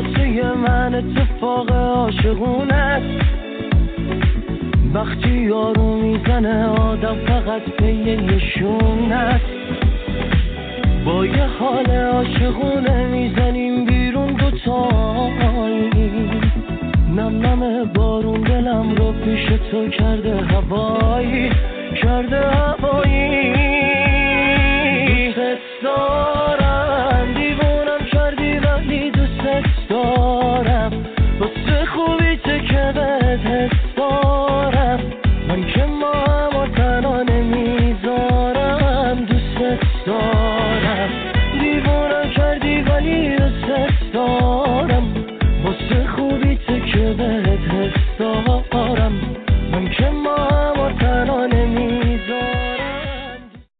واسه من اتفاق عاشقونه است. وقتی یارو میزنه آدم فقط پی نشونه است. با یه حال عاشقونه میزنیم بیرون دوتایی. نم نم بارون دلم رو پیش تو کرده هوایی، کرده هوایی. دوست